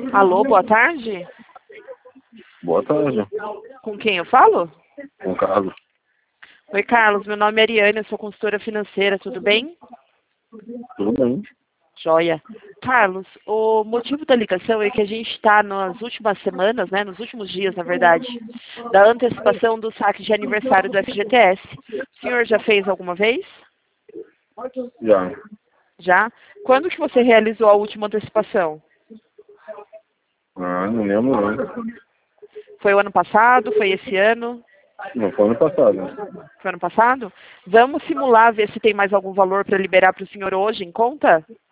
Alô, boa tarde. Boa tarde, Com quem eu falo? com o Carlos. Oi, Carlos. Meu nome é Ariane, eu sou consultora financeira, tudo bem? Tudo bem? Joia. Carlos, o motivo da ligação é que a gente está nas últimas semanas, né, nos últimos dias, na verdade, da antecipação do saque de aniversário do FGTS. O senhor já fez alguma vez? Já. Já? Quando que você realizou a última antecipação? Ah, não lembro não. Foi o ano passado? Foi esse ano? Não foi ano passado. Foi ano passado? Vamos simular, ver se tem mais algum valor para liberar para o senhor hoje em conta?